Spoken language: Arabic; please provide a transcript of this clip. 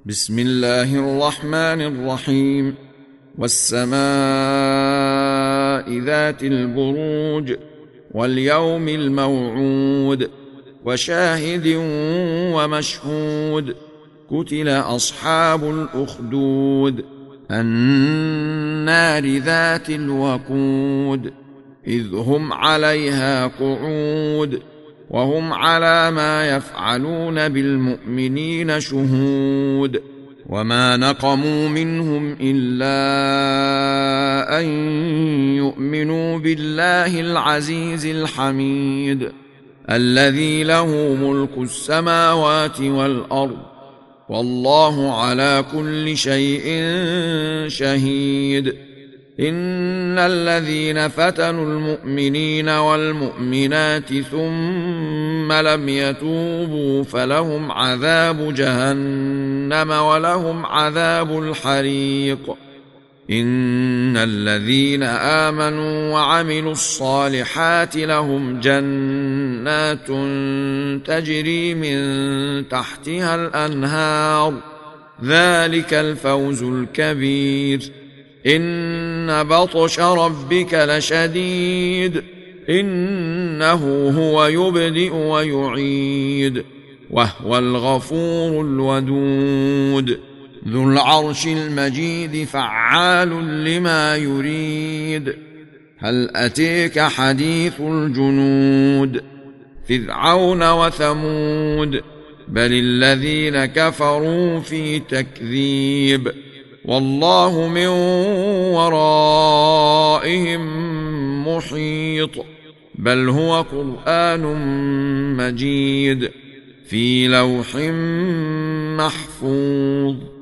بسم الله الرحمن الرحيم. والسماء ذات البروج واليوم الموعود وشاهد ومشهود. قتل أصحاب الأخدود النار ذات الوقود إذ هم عليها قعود وهم على ما يفعلون بالمؤمنين شهود. وما نقموا منهم إلا أن يؤمنوا بالله العزيز الحميد الذي له ملك السماوات والأرض والله على كل شيء شهيد. إن الذين فتنوا المؤمنين والمؤمنات ثم لم يتوبوا فلهم عذاب جهنم ولهم عذاب الحريق. إن الذين آمنوا وعملوا الصالحات لهم جنات تجري من تحتها الأنهار ذلك الفوز الكبير. إن بطش ربك لشديد إنه هو يبدئ ويعيد وهو الغفور الودود ذو العرش المجيد فعال لما يريد. هل أتيك حديث الجنود فرعون وثمود بل الذين كفروا في تكذيب والله من ورائهم محيط. بل هو قرآن مجيد في لوح محفوظ.